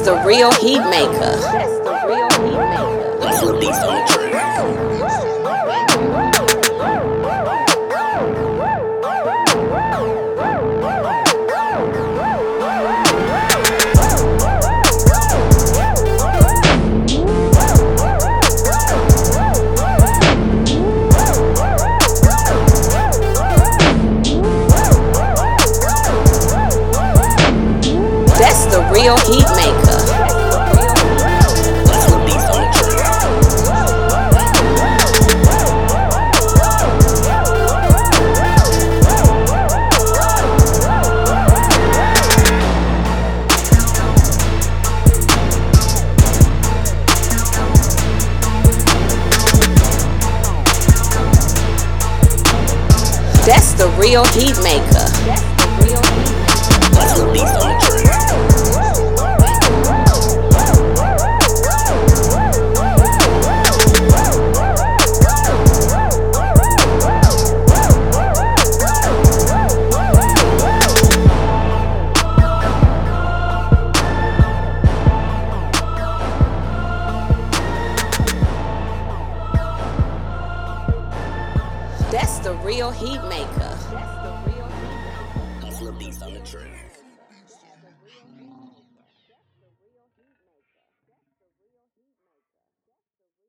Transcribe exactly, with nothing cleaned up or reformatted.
the real heat maker. That's the real heat maker. Let's release on the track. That's the real heat maker. Let's release on the track. That's the real heat maker. Let's release on the track. That's the real heat maker. Let's release on the track.